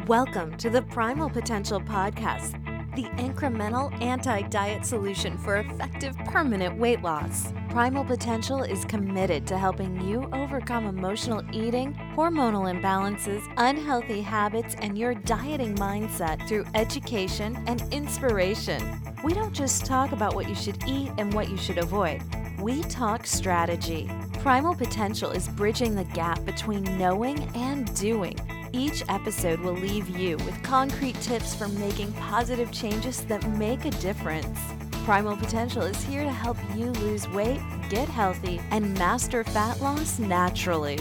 Welcome to the Primal Potential Podcast, the incremental anti-diet solution for effective permanent weight loss. Primal Potential is committed to helping you overcome emotional eating, hormonal imbalances, unhealthy habits, and your dieting mindset through education and inspiration. We don't just talk about what you should eat and what you should avoid. We talk strategy. Primal Potential is bridging the gap between knowing and doing. Each episode will leave you with concrete tips for making positive changes that make a difference. Primal Potential is here to help you lose weight, get healthy, and master fat loss naturally.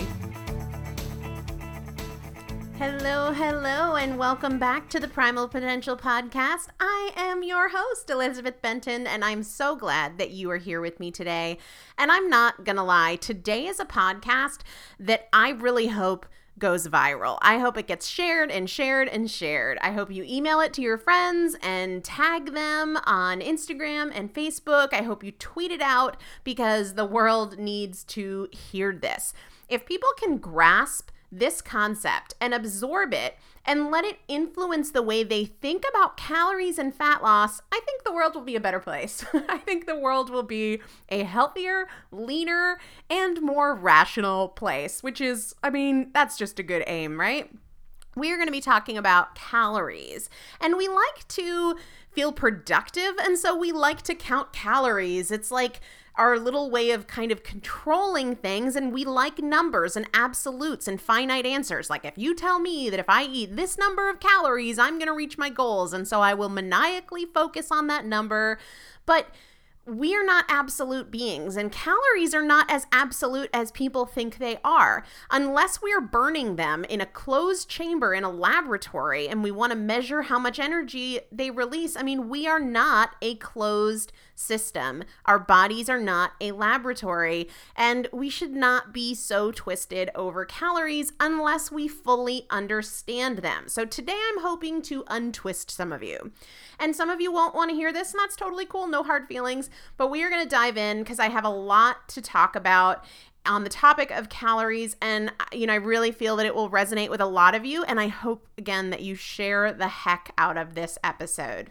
Hello, and welcome back to the Primal Potential Podcast. I am your host, Elizabeth Benton, and I'm so glad that you are here with me today. And I'm not gonna lie, today is a podcast that I really hope goes viral. I hope it gets shared and shared and shared. I hope you email it to your friends and tag them on Instagram and Facebook. I hope you tweet it out because the world needs to hear this. If people can grasp this concept and absorb it and let it influence the way they think about calories and fat loss, I think the world will be a better place. I think the world will be a healthier, leaner, and more rational place, which is, that's just a good aim, right? We are going to be talking about calories, and we like to feel productive, and so we like to count calories. It's like our little way of kind of controlling things, and we like numbers and absolutes and finite answers. Like, if you tell me that if I eat this number of calories, I'm going to reach my goals, and so I will maniacally focus on that number. But we are not absolute beings, and calories are not as absolute as people think they are. Unless we are burning them in a closed chamber in a laboratory and we want to measure how much energy they release, we are not a closed system. Our bodies are not a laboratory, and we should not be so twisted over calories unless we fully understand them. So today I'm hoping to untwist some of you. And some of you won't want to hear this, and that's totally cool. No hard feelings. But we are going to dive in because I have a lot to talk about on the topic of calories, and I really feel that it will resonate with a lot of you, and I hope, again, that you share the heck out of this episode.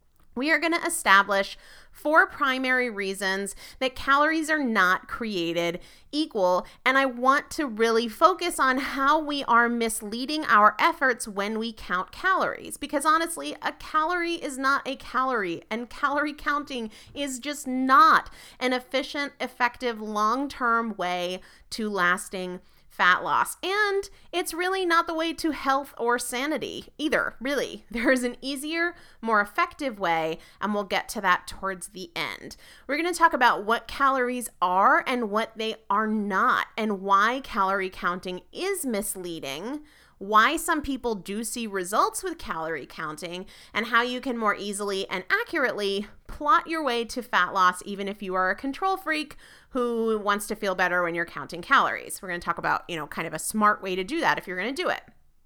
We are going to establish 4 primary reasons that calories are not created equal, and I want to really focus on how we are misleading our efforts when we count calories, because honestly, a calorie is not a calorie, and calorie counting is just not an efficient, effective, long-term way to lasting fat loss. And it's really not the way to health or sanity either, really. There's an easier, more effective way, and we'll get to that towards the end. We're going to talk about what calories are and what they are not, and why calorie counting is misleading, why some people do see results with calorie counting, and how you can more easily and accurately plot your way to fat loss even if you are a control freak who wants to feel better when you're counting calories. We're going to talk about, kind of a smart way to do that if you're going to do it.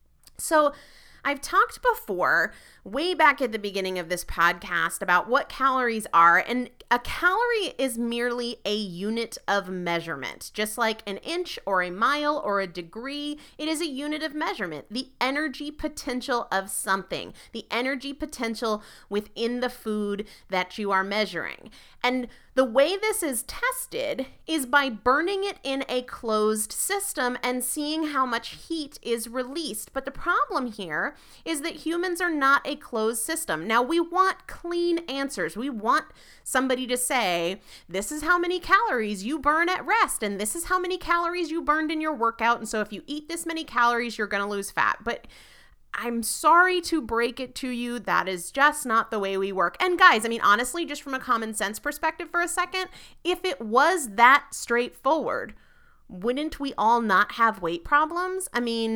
So I've talked before, way back at the beginning of this podcast, about what calories are, and a calorie is merely a unit of measurement. Just like an inch or a mile or a degree, it is a unit of measurement. The energy potential of something, the energy potential within the food that you are measuring. And the way this is tested is by burning it in a closed system and seeing how much heat is released. But the problem here is that humans are not a closed system. Now, we want clean answers. We want somebody to say, this is how many calories you burn at rest, and this is how many calories you burned in your workout, and so if you eat this many calories, you're going to lose fat. But I'm sorry to break it to you, that is just not the way we work. And guys, honestly, just from a common sense perspective for a second, if it was that straightforward, wouldn't we all not have weight problems?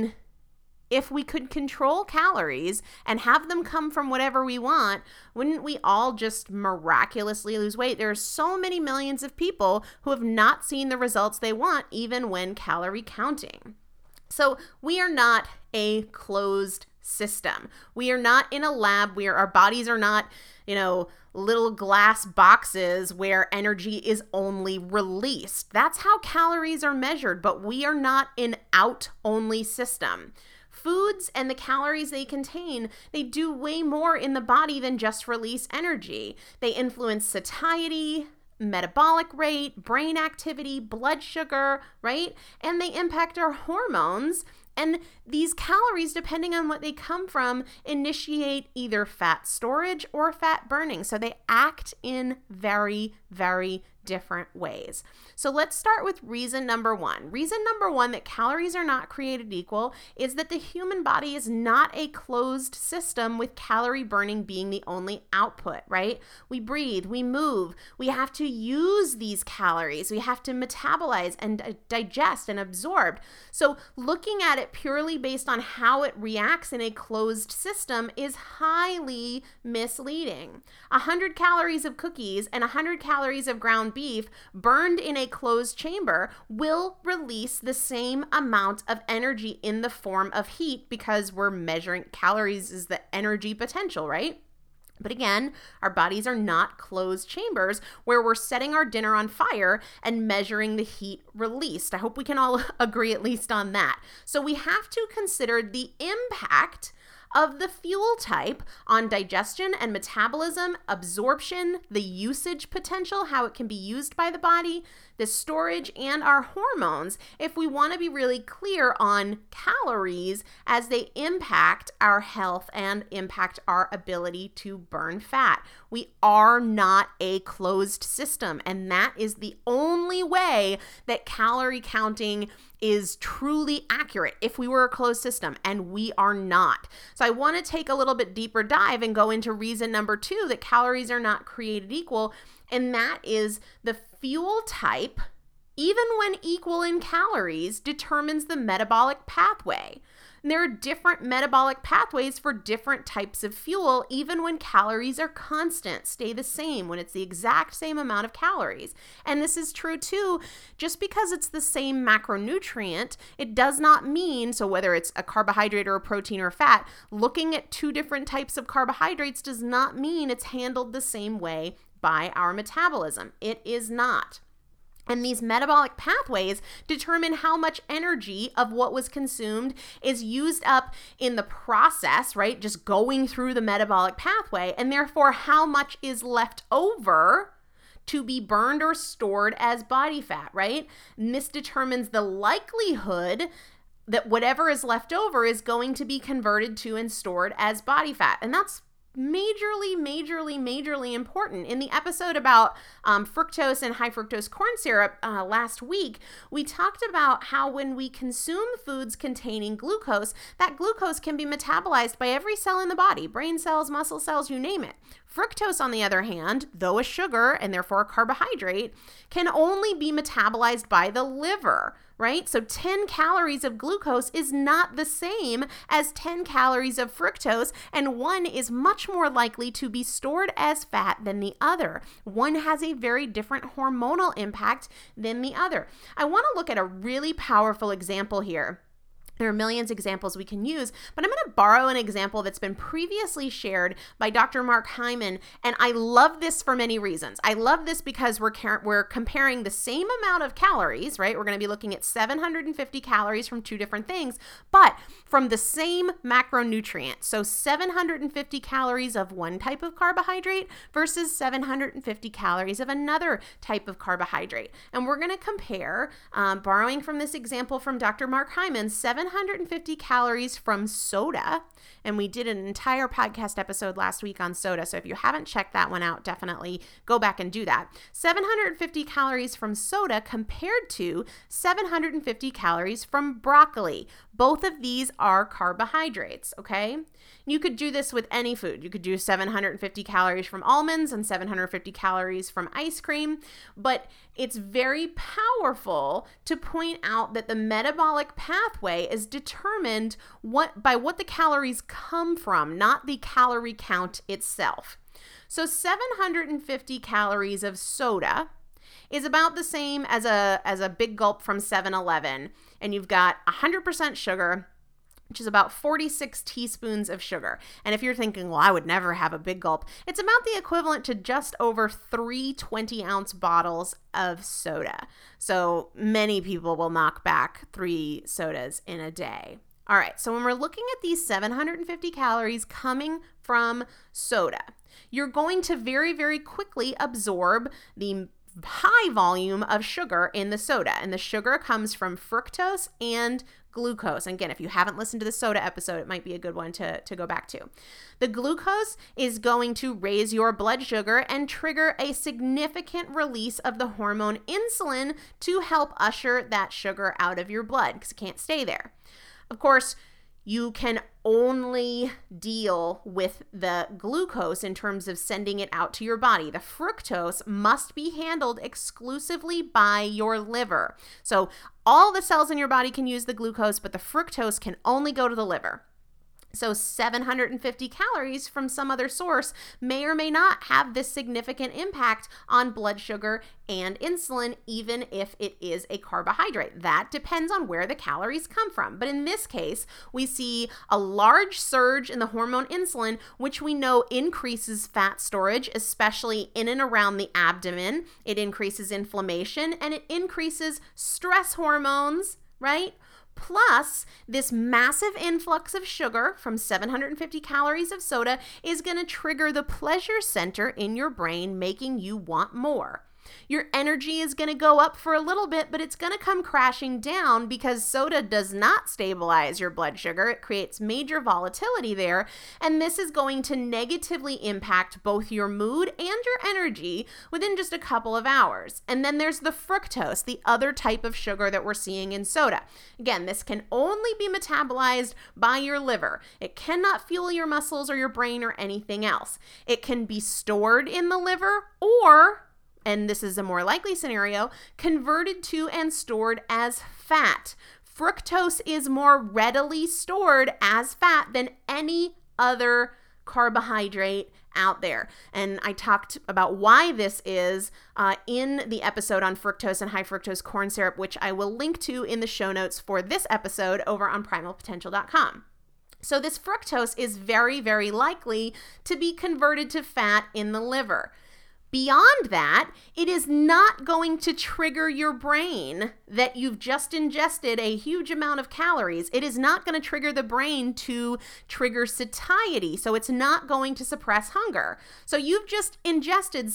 If we could control calories and have them come from whatever we want, wouldn't we all just miraculously lose weight? There are so many millions of people who have not seen the results they want, even when calorie counting. So we are not a closed system. We are not in a lab. Our bodies are not, little glass boxes where energy is only released. That's how calories are measured, but we are not an out-only system. foods and the calories they contain, they do way more in the body than just release energy. They influence satiety, metabolic rate, brain activity, blood sugar, right? And they impact our hormones. And these calories, depending on what they come from, initiate either fat storage or fat burning. So they act in very, very different ways. So let's start with reason number one. Reason number one that calories are not created equal is that the human body is not a closed system with calorie burning being the only output, right? We breathe, we move, we have to use these calories, we have to metabolize and digest and absorb. So looking at it purely based on how it reacts in a closed system is highly misleading. 100 calories of cookies and 100 calories of ground beef burned in a closed chamber will release the same amount of energy in the form of heat because we're measuring calories is the energy potential, right? But again, our bodies are not closed chambers where we're setting our dinner on fire and measuring the heat released. I hope we can all agree at least on that. So we have to consider the impact of the fuel type on digestion and metabolism, absorption, the usage potential, how it can be used by the body, the storage, and our hormones if we want to be really clear on calories as they impact our health and impact our ability to burn fat. We are not a closed system, and that is the only way that calorie counting is truly accurate if we were a closed system, and we are not. So I want to take a little bit deeper dive and go into reason number two that calories are not created equal, and that is the fuel type, even when equal in calories, determines the metabolic pathway. And there are different metabolic pathways for different types of fuel, even when calories are constant, stay the same, when it's the exact same amount of calories. And this is true too, just because it's the same macronutrient, it does not mean, so whether it's a carbohydrate or a protein or fat, looking at two different types of carbohydrates does not mean it's handled the same way by our metabolism. It is not. And these metabolic pathways determine how much energy of what was consumed is used up in the process, right? Just going through the metabolic pathway, and therefore how much is left over to be burned or stored as body fat, right? And this determines the likelihood that whatever is left over is going to be converted to and stored as body fat. And that's majorly important. In the episode about fructose and high fructose corn syrup last week, we talked about how when we consume foods containing glucose, that glucose can be metabolized by every cell in the body, brain cells, muscle cells, you name it. Fructose, on the other hand, though a sugar and therefore a carbohydrate, can only be metabolized by the liver, right? So 10 calories of glucose is not the same as 10 calories of fructose, and one is much more likely to be stored as fat than the other. One has a very different hormonal impact than the other. I want to look at a really powerful example here. There are millions of examples we can use, but I'm going to borrow an example that's been previously shared by Dr. Mark Hyman, and I love this for many reasons. I love this because we're comparing the same amount of calories, right? We're going to be looking at 750 calories from two different things, but from the same macronutrient. So 750 calories of one type of carbohydrate versus 750 calories of another type of carbohydrate. And we're going to compare, borrowing from this example from Dr. Mark Hyman, 750 calories from soda, and we did an entire podcast episode last week on soda, so if you haven't checked that one out, definitely go back and do that. 750 calories from soda compared to 750 calories from broccoli. Both of these are carbohydrates, okay? You could do this with any food. You could do 750 calories from almonds and 750 calories from ice cream, but it's very powerful to point out that the metabolic pathway is determined by what the calories come from, not the calorie count itself. So 750 calories of soda is about the same as a big gulp from 7-Eleven, and you've got 100% sugar, which is about 46 teaspoons of sugar. And if you're thinking, well, I would never have a big gulp, it's about the equivalent to just over 3 20-ounce bottles of soda. So many people will knock back 3 sodas in a day. All right, so when we're looking at these 750 calories coming from soda, you're going to very, very quickly absorb the high volume of sugar in the soda. And the sugar comes from fructose and glucose. And again, if you haven't listened to the soda episode, it might be a good one to go back to. The glucose is going to raise your blood sugar and trigger a significant release of the hormone insulin to help usher that sugar out of your blood because it can't stay there. Of course, you can only deal with the glucose in terms of sending it out to your body. The fructose must be handled exclusively by your liver. So all the cells in your body can use the glucose, but the fructose can only go to the liver. So 750 calories from some other source may or may not have this significant impact on blood sugar and insulin, even if it is a carbohydrate. That depends on where the calories come from. But in this case, we see a large surge in the hormone insulin, which we know increases fat storage, especially in and around the abdomen. It increases inflammation and it increases stress hormones, right? Plus, this massive influx of sugar from 750 calories of soda is going to trigger the pleasure center in your brain, making you want more. Your energy is going to go up for a little bit, but it's going to come crashing down because soda does not stabilize your blood sugar. It creates major volatility there, and this is going to negatively impact both your mood and your energy within just a couple of hours. And then there's the fructose, the other type of sugar that we're seeing in soda. Again, this can only be metabolized by your liver. It cannot fuel your muscles or your brain or anything else. It can be stored in the liver or, and this is a more likely scenario, converted to and stored as fat. Fructose is more readily stored as fat than any other carbohydrate out there. And I talked about why this is in the episode on fructose and high fructose corn syrup, which I will link to in the show notes for this episode over on primalpotential.com. So this fructose is very, very likely to be converted to fat in the liver. Beyond that, it is not going to trigger your brain that you've just ingested a huge amount of calories. It is not going to trigger the brain to trigger satiety, so it's not going to suppress hunger. So you've just ingested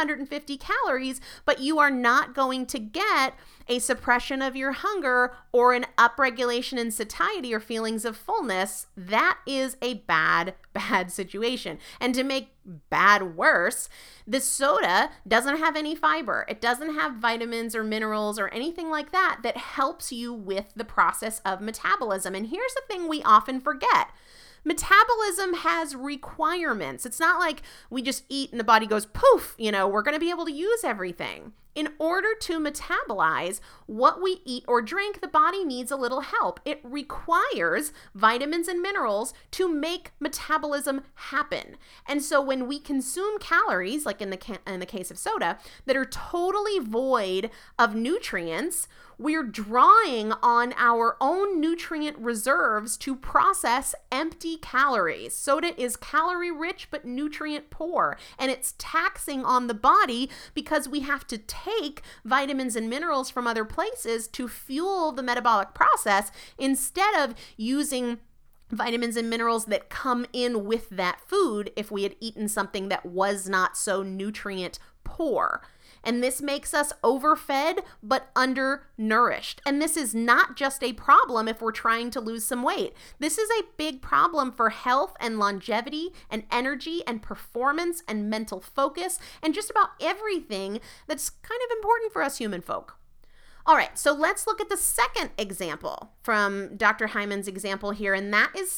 750 calories, but you are not going to get a suppression of your hunger or an upregulation in satiety or feelings of fullness. That is a bad situation. And to make bad worse, the soda doesn't have any fiber. It doesn't have vitamins or minerals or anything like that that helps you with the process of metabolism. And here's the thing we often forget. Metabolism has requirements. It's not like we just eat and the body goes poof, we're going to be able to use everything. In order to metabolize what we eat or drink, the body needs a little help. It requires vitamins and minerals to make metabolism happen. And so when we consume calories, like in the case of soda, that are totally void of nutrients, we're drawing on our own nutrient reserves to process empty calories. Soda is calorie rich but nutrient poor, and it's taxing on the body because we have to take vitamins and minerals from other places to fuel the metabolic process instead of using vitamins and minerals that come in with that food if we had eaten something that was not so nutrient poor. And this makes us overfed but undernourished. And this is not just a problem if we're trying to lose some weight. This is a big problem for health and longevity and energy and performance and mental focus and just about everything that's kind of important for us human folk. All right, so let's look at the second example from Dr. Hyman's example here, and that is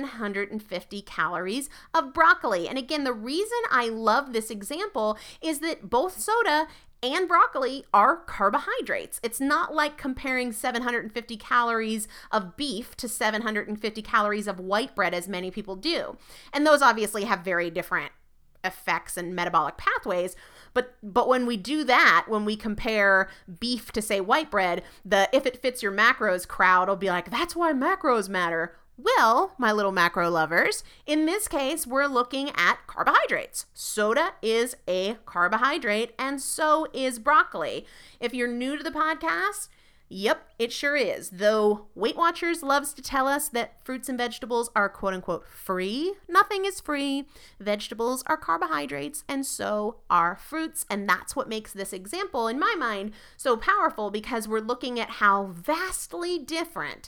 750 calories of broccoli. And again, the reason I love this example is that both soda and broccoli are carbohydrates. It's not like comparing 750 calories of beef to 750 calories of white bread, as many people do. And those obviously have very different effects and metabolic pathways. But when we do that, when we compare beef to, say, white bread, the if it fits your macros crowd will be like, that's why macros matter. Well, my little macro lovers, in this case, we're looking at carbohydrates. Soda is a carbohydrate, and so is broccoli. If you're new to the podcast, Yep, it sure is. Though Weight Watchers loves to tell us that fruits and vegetables are quote unquote free, nothing is free. Vegetables are carbohydrates and so are fruits. And that's what makes this example, in my mind, so powerful, because we're looking at how vastly different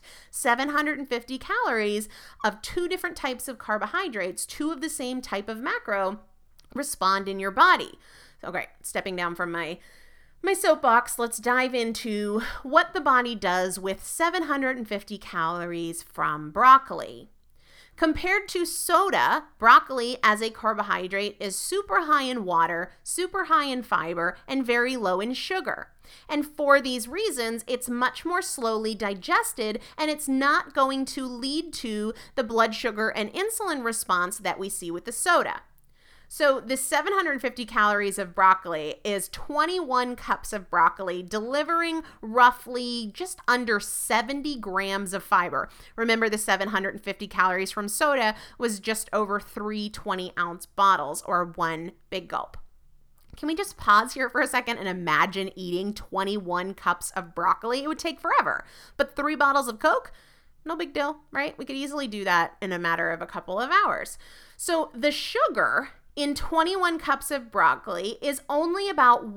750 calories of two different types of carbohydrates, two of the same type of macro, respond in your body. Okay, stepping down from my soapbox, let's dive into what the body does with 750 calories from broccoli. Compared to soda, broccoli as a carbohydrate is super high in water, super high in fiber, and very low in sugar. And for these reasons, it's much more slowly digested, and it's not going to lead to the blood sugar and insulin response that we see with the soda. So the 750 calories of broccoli is 21 cups of broccoli, delivering roughly just under 70 grams of fiber. Remember, the 750 calories from soda was just over 3 20-ounce bottles, or one big gulp. Can we just pause here for a second and imagine eating 21 cups of broccoli? It would take forever. But 3 bottles of Coke? No big deal, right? We could easily do that in a matter of a couple of hours. So the sugar in 21 cups of broccoli is only about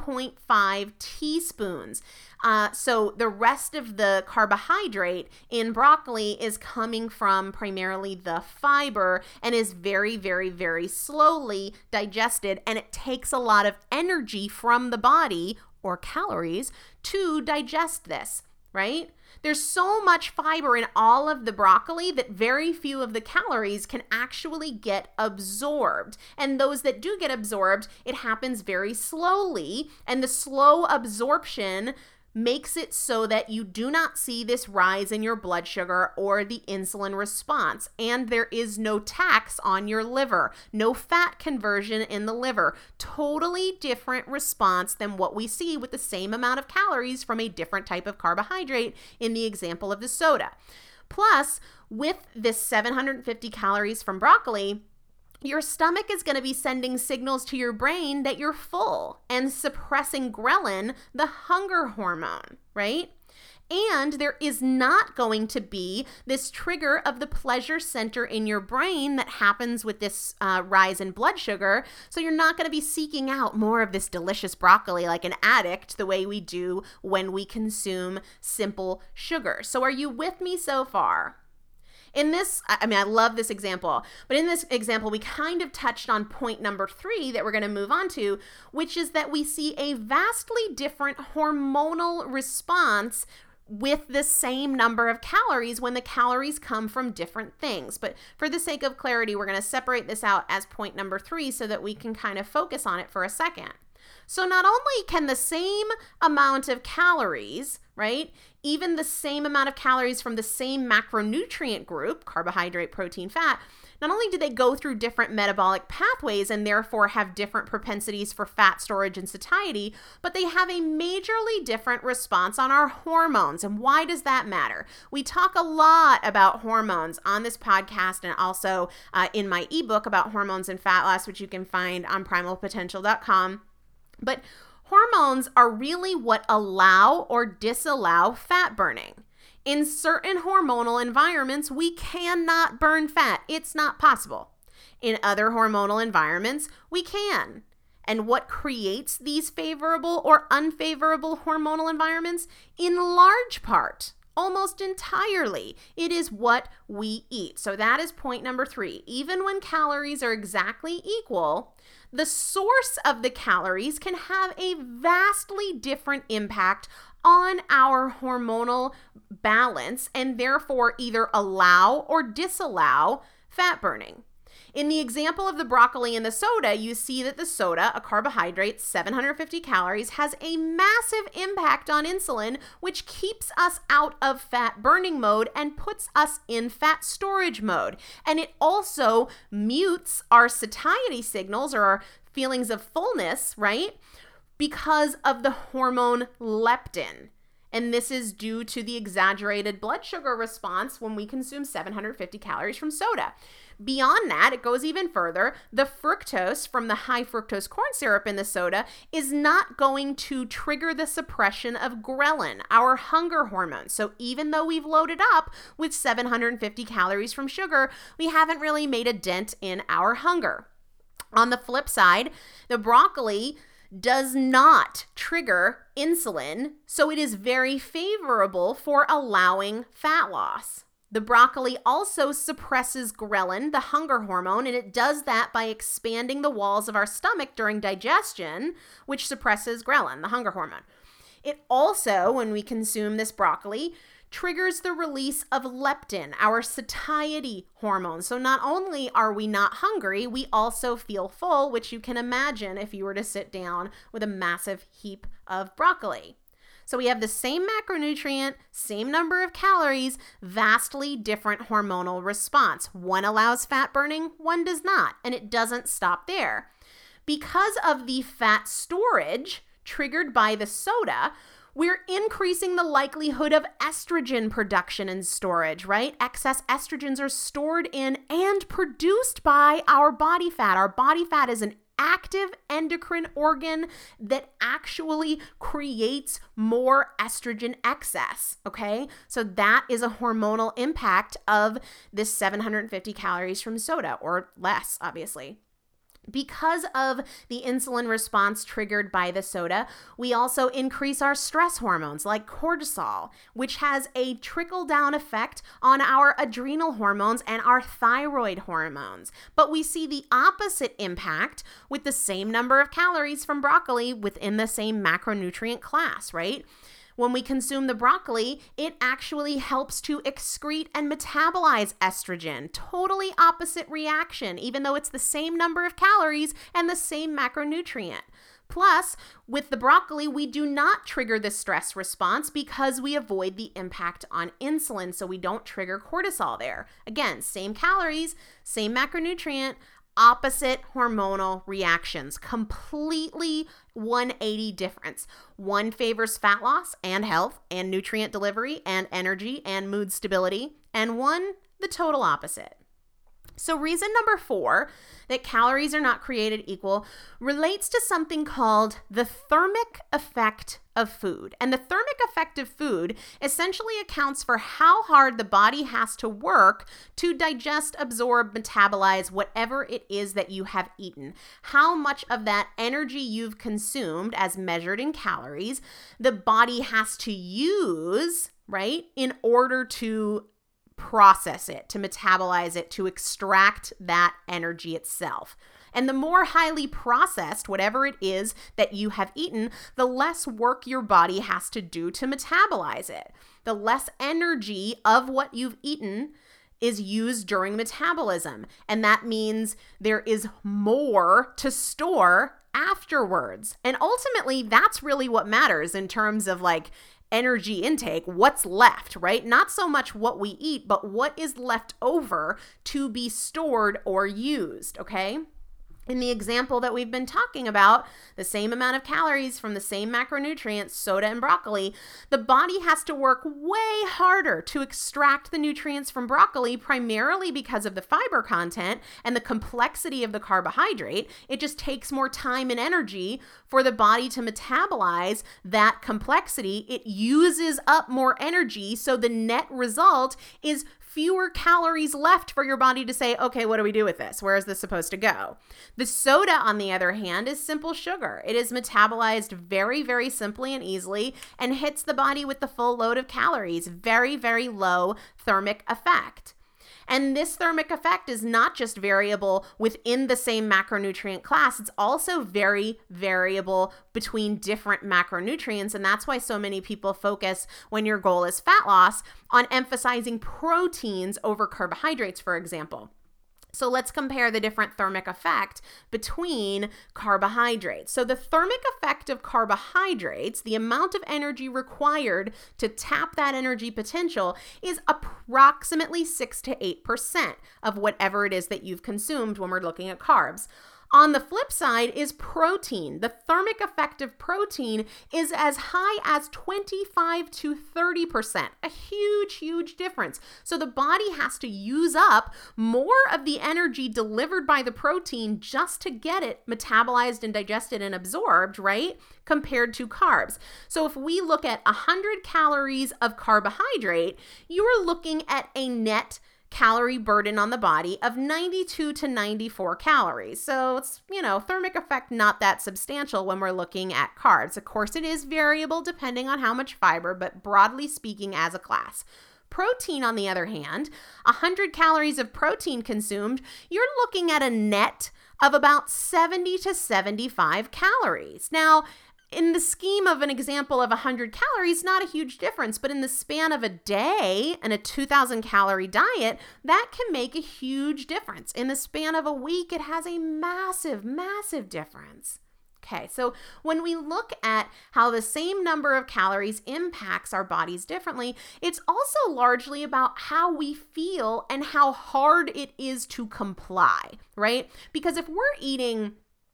1.5 teaspoons. So the rest of the carbohydrate in broccoli is coming from primarily the fiber and is very, very, very slowly digested. And it takes a lot of energy from the body, or calories, to digest this, right? There's so much fiber in all of the broccoli that very few of the calories can actually get absorbed. And those that do get absorbed, it happens very slowly. And the slow absorption makes it so that you do not see this rise in your blood sugar or the insulin response. And there is no tax on your liver, no fat conversion in the liver. Totally different response than what we see with the same amount of calories from a different type of carbohydrate in the example of the soda. Plus, with this 750 calories from broccoli, your stomach is going to be sending signals to your brain that you're full and suppressing ghrelin, the hunger hormone, right? And there is not going to be this trigger of the pleasure center in your brain that happens with this rise in blood sugar. So you're not going to be seeking out more of this delicious broccoli like an addict, the way we do when we consume simple sugar. So are you with me so far? In this, I love this example, but in this example, we kind of touched on point number 3 that we're going to move on to, which is that we see a vastly different hormonal response with the same number of calories when the calories come from different things. But for the sake of clarity, we're going to separate this out as point number 3 so that we can kind of focus on it for a second. So not only can the same amount of calories, right, even the same amount of calories from the same macronutrient group, carbohydrate, protein, fat, not only do they go through different metabolic pathways and therefore have different propensities for fat storage and satiety, but they have a majorly different response on our hormones. And why does that matter? We talk a lot about hormones on this podcast and also in my ebook about hormones and fat loss, which you can find on primalpotential.com. But hormones are really what allow or disallow fat burning. In certain hormonal environments, we cannot burn fat. It's not possible. In other hormonal environments, we can. And what creates these favorable or unfavorable hormonal environments? In large part, almost entirely, it is what we eat. So that is point number 3. Even when calories are exactly equal, the source of the calories can have a vastly different impact on our hormonal balance and therefore either allow or disallow fat burning. In the example of the broccoli and the soda, you see that the soda, a carbohydrate, 750 calories, has a massive impact on insulin, which keeps us out of fat burning mode and puts us in fat storage mode. And it also mutes our satiety signals or our feelings of fullness, right? Because of the hormone leptin. And this is due to the exaggerated blood sugar response when we consume 750 calories from soda. Beyond that, it goes even further. The fructose from the high fructose corn syrup in the soda is not going to trigger the suppression of ghrelin, our hunger hormone. So even though we've loaded up with 750 calories from sugar, we haven't really made a dent in our hunger. On the flip side, the broccoli does not trigger insulin, so it is very favorable for allowing fat loss. The broccoli also suppresses ghrelin, the hunger hormone, and it does that by expanding the walls of our stomach during digestion, which suppresses ghrelin, the hunger hormone. It also, when we consume this broccoli, triggers the release of leptin, our satiety hormone. So not only are we not hungry, we also feel full, which you can imagine if you were to sit down with a massive heap of broccoli. So we have the same macronutrient, same number of calories, vastly different hormonal response. One allows fat burning, one does not, and it doesn't stop there. Because of the fat storage triggered by the soda, we're increasing the likelihood of estrogen production and storage, right? Excess estrogens are stored in and produced by our body fat. Our body fat is an active endocrine organ that actually creates more estrogen excess, okay? So that is a hormonal impact of this 750 calories from soda, or less, obviously. Because of the insulin response triggered by the soda, we also increase our stress hormones like cortisol, which has a trickle-down effect on our adrenal hormones and our thyroid hormones. But we see the opposite impact with the same number of calories from broccoli within the same macronutrient class, right? When we consume the broccoli, it actually helps to excrete and metabolize estrogen. Totally opposite reaction, even though it's the same number of calories and the same macronutrient. Plus, with the broccoli, we do not trigger the stress response because we avoid the impact on insulin, so we don't trigger cortisol there. Again, same calories, same macronutrient, opposite hormonal reactions, completely 180 difference. One favors fat loss and health and nutrient delivery and energy and mood stability, and one the total opposite. So reason number 4 that calories are not created equal relates to something called the thermic effect of food. And the thermic effect of food essentially accounts for how hard the body has to work to digest, absorb, metabolize whatever it is that you have eaten. How much of that energy you've consumed, as measured in calories, the body has to use, right, in order to process it, to metabolize it, to extract that energy itself. And the more highly processed whatever it is that you have eaten, the less work your body has to do to metabolize it. The less energy of what you've eaten is used during metabolism. And that means there is more to store afterwards. And ultimately, that's really what matters in terms of like energy intake, what's left, right? Not so much what we eat, but what is left over to be stored or used, okay? In the example that we've been talking about, the same amount of calories from the same macronutrients, soda and broccoli, the body has to work way harder to extract the nutrients from broccoli, primarily because of the fiber content and the complexity of the carbohydrate. It just takes more time and energy for the body to metabolize that complexity. It uses up more energy, so the net result is fewer calories left for your body to say, okay, what do we do with this? Where is this supposed to go? The soda, on the other hand, is simple sugar. It is metabolized very, very simply and easily and hits the body with the full load of calories. Very, very low thermic effect. And this thermic effect is not just variable within the same macronutrient class, it's also very variable between different macronutrients. And that's why so many people focus, when your goal is fat loss, on emphasizing proteins over carbohydrates, for example. So let's compare the different thermic effect between carbohydrates. So the thermic effect of carbohydrates, the amount of energy required to tap that energy potential, is approximately 6 to 8% of whatever it is that you've consumed when we're looking at carbs. On the flip side is protein. The thermic effect of protein is as high as 25 to 30%, a huge, huge difference. So the body has to use up more of the energy delivered by the protein just to get it metabolized and digested and absorbed, right? Compared to carbs. So if we look at 100 calories of carbohydrate, you're looking at a net calorie burden on the body of 92 to 94 calories. So it's, thermic effect not that substantial when we're looking at carbs. Of course, it is variable depending on how much fiber, but broadly speaking as a class. Protein, on the other hand, 100 calories of protein consumed, you're looking at a net of about 70 to 75 calories. Now, in the scheme of an example of 100 calories, not a huge difference, but in the span of a day and a 2,000 calorie diet, that can make a huge difference. In the span of a week, it has a massive, massive difference. Okay, so when we look at how the same number of calories impacts our bodies differently, it's also largely about how we feel and how hard it is to comply, right? Because if we're eating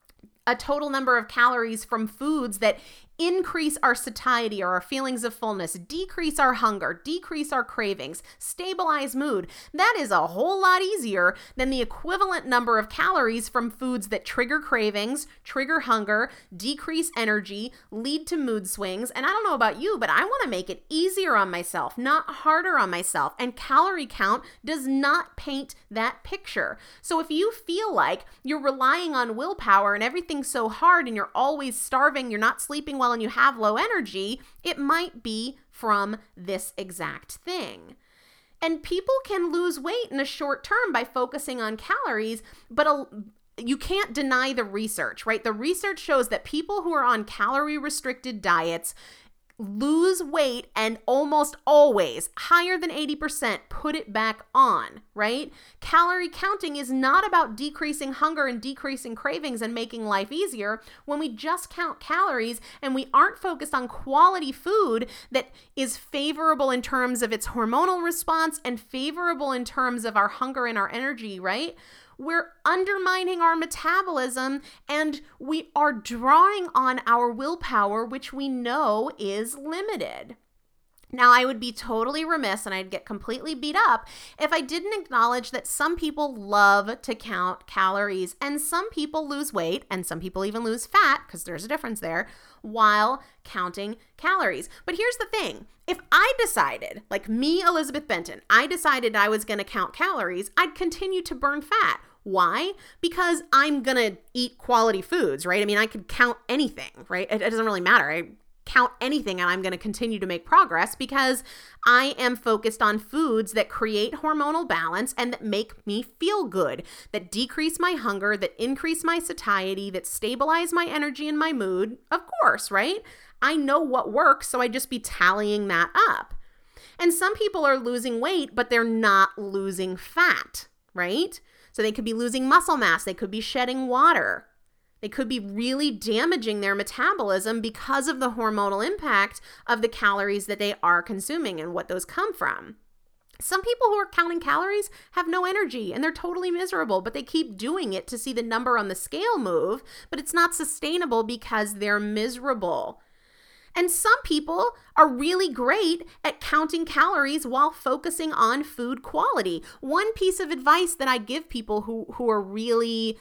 a total number of calories from foods that increase our satiety or our feelings of fullness, decrease our hunger, decrease our cravings, stabilize mood, that is a whole lot easier than the equivalent number of calories from foods that trigger cravings, trigger hunger, decrease energy, lead to mood swings. And I don't know about you, but I want to make it easier on myself, not harder on myself. And calorie count does not paint that picture. So if you feel like you're relying on willpower and everything's so hard and you're always starving, you're not sleeping well, and you have low energy, it might be from this exact thing. And people can lose weight in a short term by focusing on calories, but you can't deny the research, right? The research shows that people who are on calorie restricted diets lose weight and almost always, higher than 80%, put it back on, right? Calorie counting is not about decreasing hunger and decreasing cravings and making life easier. When we just count calories and we aren't focused on quality food that is favorable in terms of its hormonal response and favorable in terms of our hunger and our energy, right? We're undermining our metabolism and we are drawing on our willpower, which we know is limited. Now, I would be totally remiss and I'd get completely beat up if I didn't acknowledge that some people love to count calories and some people lose weight and some people even lose fat, because there's a difference there, while counting calories. But here's the thing. If I decided, like me, Elizabeth Benton, I decided I was going to count calories, I'd continue to burn fat. Why? Because I'm going to eat quality foods, right? I mean, I could count anything, right? It doesn't really matter. I count anything and I'm going to continue to make progress because I am focused on foods that create hormonal balance and that make me feel good, that decrease my hunger, that increase my satiety, that stabilize my energy and my mood. Of course, right? I know what works, so I just be tallying that up. And some people are losing weight, but they're not losing fat, right? So they could be losing muscle mass. They could be shedding water. They could be really damaging their metabolism because of the hormonal impact of the calories that they are consuming and what those come from. Some people who are counting calories have no energy and they're totally miserable, but they keep doing it to see the number on the scale move, but it's not sustainable because they're miserable. And some people are really great at counting calories while focusing on food quality. One piece of advice that I give people who are really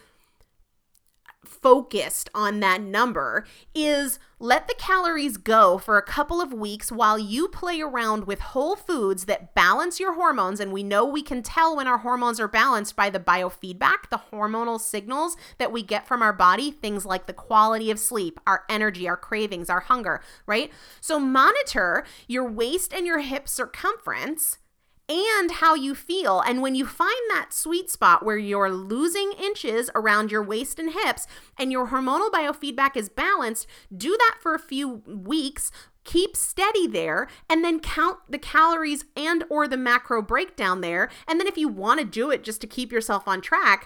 focused on that number is let the calories go for a couple of weeks while you play around with whole foods that balance your hormones. And we know we can tell when our hormones are balanced by the biofeedback, the hormonal signals that we get from our body, things like the quality of sleep, our energy, our cravings, our hunger, right? So monitor your waist and your hip circumference and how you feel. And when you find that sweet spot where you're losing inches around your waist and hips and your hormonal biofeedback is balanced, do that for a few weeks, keep steady there, and then count the calories and or the macro breakdown there. And then if you want to do it just to keep yourself on track,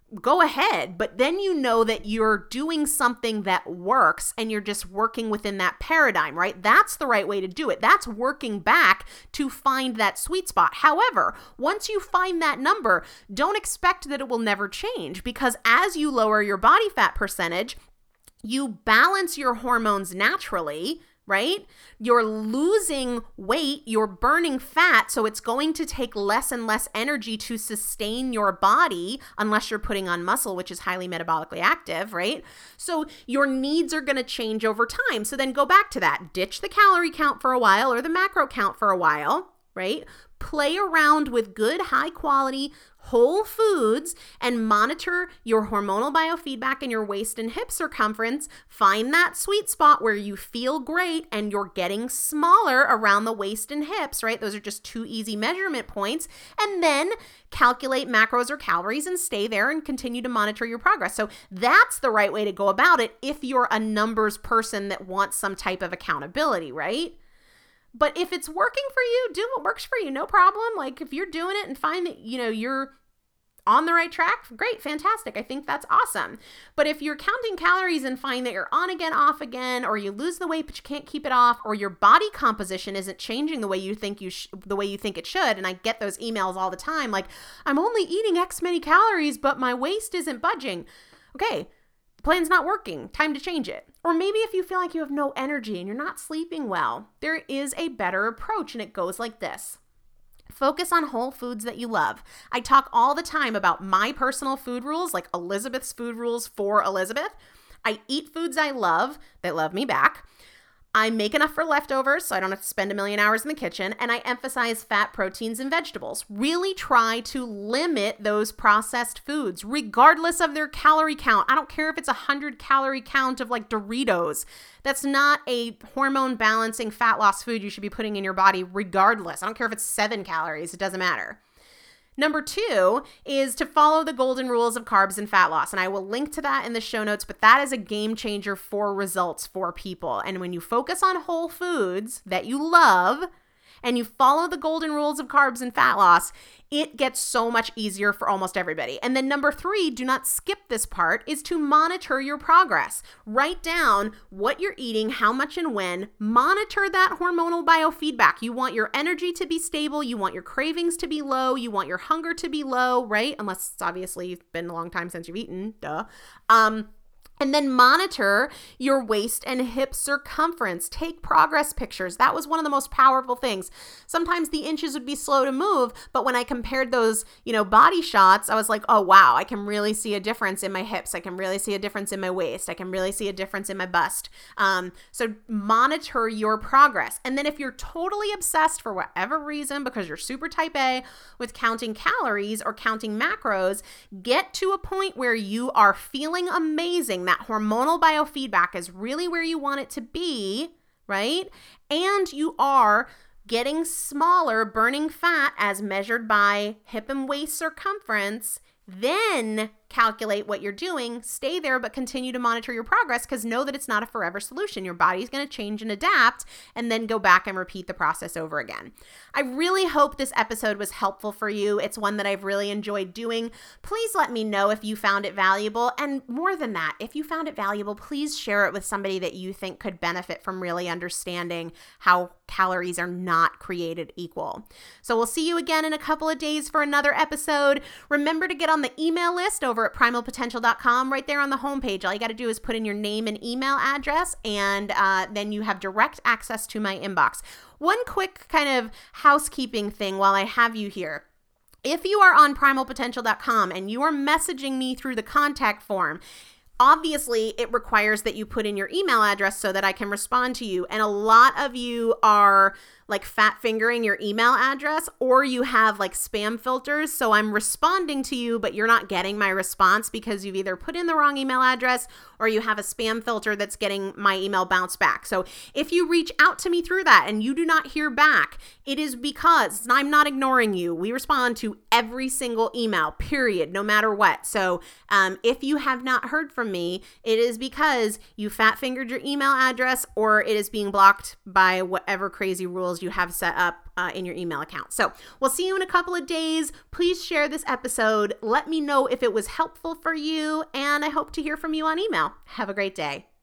go ahead. But then you know that you're doing something that works and you're just working within that paradigm, right? That's the right way to do it. That's working back to find that sweet spot. However, once you find that number, don't expect that it will never change, because as you lower your body fat percentage, you balance your hormones naturally, right? You're losing weight, you're burning fat, so it's going to take less and less energy to sustain your body unless you're putting on muscle, which is highly metabolically active, right? So your needs are going to change over time. So then go back to that. Ditch the calorie count for a while or the macro count for a while, right? Play around with good, high quality, whole foods and monitor your hormonal biofeedback and your waist and hip circumference. Find that sweet spot where you feel great and you're getting smaller around the waist and hips, right? Those are just 2 easy measurement points. And then calculate macros or calories and stay there and continue to monitor your progress. So that's the right way to go about it if you're a numbers person that wants some type of accountability, right? But if it's working for you, do what works for you, no problem. Like if you're doing it and find that, you're on the right track, great, fantastic. I think that's awesome. But if you're counting calories and find that you're on again, off again, or you lose the weight but you can't keep it off, or your body composition isn't changing the way you think the way you think it should, and I get those emails all the time, like I'm only eating X many calories, but my waist isn't budging. Okay. Plan's not working. Time to change it. Or maybe if you feel like you have no energy and you're not sleeping well, there is a better approach, and it goes like this. Focus on whole foods that you love. I talk all the time about my personal food rules, like Elizabeth's food rules for Elizabeth. I eat foods I love that love me back. I make enough for leftovers so I don't have to spend a million hours in the kitchen, and I emphasize fat, proteins, and vegetables. Really try to limit those processed foods, regardless of their calorie count. I don't care if it's 100-calorie count of like Doritos. That's not a hormone balancing fat loss food you should be putting in your body regardless. I don't care if it's 7 calories. It doesn't matter. Number 2 is to follow the golden rules of carbs and fat loss. And I will link to that in the show notes, but that is a game changer for results for people. And when you focus on whole foods that you love and you follow the golden rules of carbs and fat loss, it gets so much easier for almost everybody. And then number 3, do not skip this part, is to monitor your progress. Write down what you're eating, how much and when. Monitor that hormonal biofeedback. You want your energy to be stable. You want your cravings to be low. You want your hunger to be low, right? Unless it's obviously been a long time since you've eaten, duh. And then monitor your waist and hip circumference. Take progress pictures. That was one of the most powerful things. Sometimes the inches would be slow to move, but when I compared those, body shots, I was like, oh, wow, I can really see a difference in my hips. I can really see a difference in my waist. I can really see a difference in my bust. So monitor your progress. And then if you're totally obsessed for whatever reason, because you're super type A with counting calories or counting macros, get to a point where you are feeling amazing. That hormonal biofeedback is really where you want it to be, right? And you are getting smaller, burning fat as measured by hip and waist circumference. Then calculate what you're doing, stay there, but continue to monitor your progress, because know that it's not a forever solution. Your body's going to change and adapt, and then go back and repeat the process over again. I really hope this episode was helpful for you. It's one that I've really enjoyed doing. Please let me know if you found it valuable. And more than that, if you found it valuable, please share it with somebody that you think could benefit from really understanding how calories are not created equal. So we'll see you again in a couple of days for another episode. Remember to get on the email list over at primalpotential.com. Right there on the homepage, all you got to do is put in your name and email address, and then you have direct access to my inbox. One quick kind of housekeeping thing while I have you here. If you are on primalpotential.com and you are messaging me through the contact form, obviously, it requires that you put in your email address so that I can respond to you. And a lot of you are like fat fingering your email address, or you have like spam filters. So I'm responding to you, but you're not getting my response because you've either put in the wrong email address or you have a spam filter that's getting my email bounced back. So if you reach out to me through that and you do not hear back, it is because I'm not ignoring you. We respond to every single email, period, no matter what. So if you have not heard from from me, it is because you fat-fingered your email address or it is being blocked by whatever crazy rules you have set up in your email account. So we'll see you in a couple of days. Please share this episode. Let me know if it was helpful for you, and I hope to hear from you on email. Have a great day.